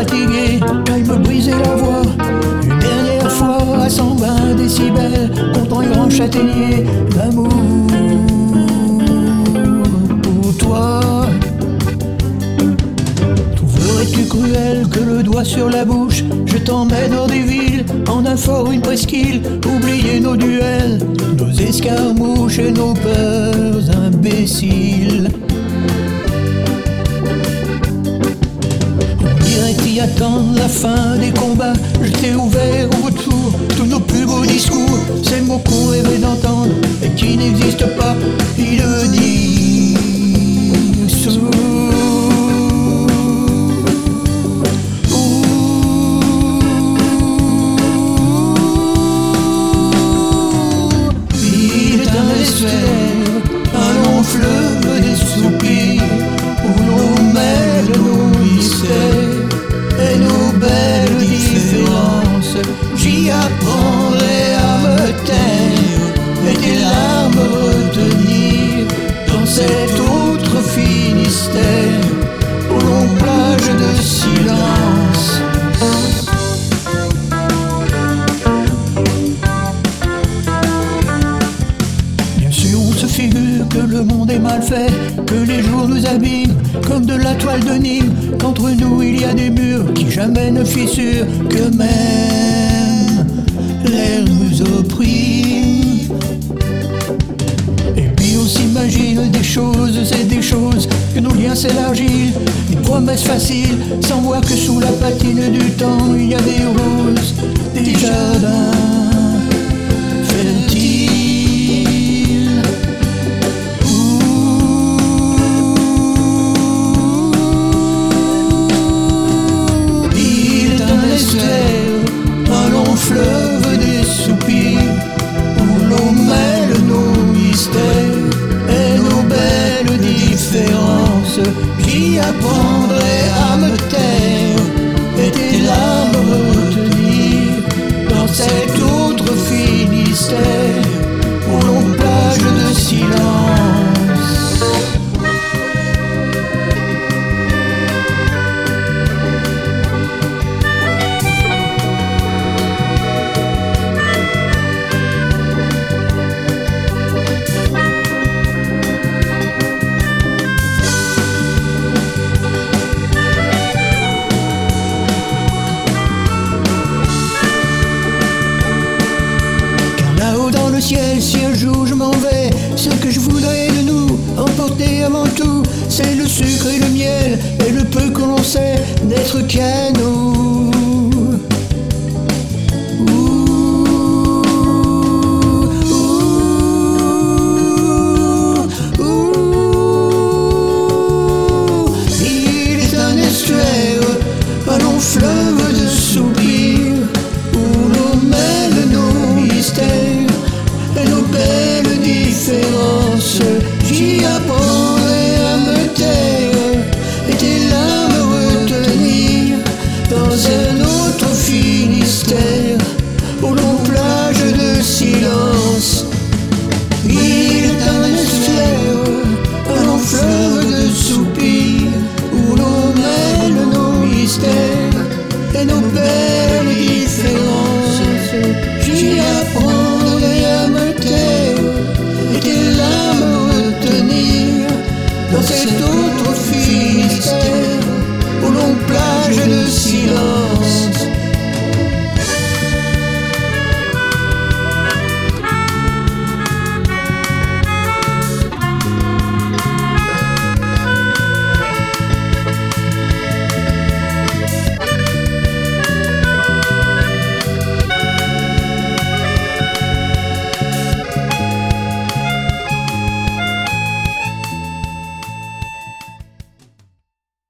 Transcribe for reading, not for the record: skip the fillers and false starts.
fatigué, j'aille me briser la voix une dernière fois à 120 décibels contre un grand châtaignier d'amour pour toi. Trouverais-tu cruel que le doigt sur la bouche je t'emmène hors des villes, en un fort, une presqu'île, oublier nos duels, nos escarmouches et nos peurs imbéciles? Qui attendent la fin des combats, je t'ai ouvert au retour tous nos plus beaux discours, ces mots qu'on rêvait d'entendre et qui n'existent pas, ils le disent sourd. Il est un estuaire, un long fleuve des soupirs, où l'on mêle nos mystères et nos belles différences. J'y apprendrai à me taire et tes larmes retenir dans cette autre Finistère, aux longues plages de silence. Bien sûr on se figure que le monde est mal fait, que les jours nous abîment comme de la toile de Nîmes, qu'entre nous il y a des murs qui jamais ne fissurent, que même l'air nous opprime. Et puis on s'imagine des choses et des choses, que nos liens s'élargissent, des promesses faciles, sans voir que sous la patine du temps il y a des roses, des jardins fertiles. Fleuve des soupirs, où l'on mêle nos mystères et nos belles différences. J'y apprendrai à me taire et tes larmes retenir dans cette autre Finistère, aux longues plages de silence. Si un jour je m'en vais, ce que je voudrais de nous emporter avant tout, c'est le sucre et le miel et le peu que l'on sait d'être qu'à nous. Il est un estuaire, un long fleuve de soupirs, où l'on mêle nos mystères et nos belles différences. J'y apprendrai à me taire et tes larmes retenir dans un autre Finistère, aux longues plages de silence.